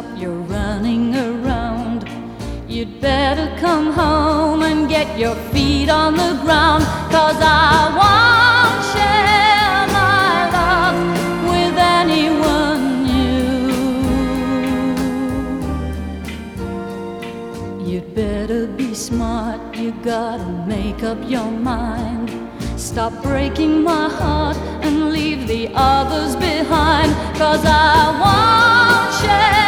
stop your running around. You'd better come home and get your feet on the ground, 'cause I won't share my love with anyone new. You'd better be smart, you gotta make up your mind. Stop breaking my heart and leave the others behind, 'cause I won't share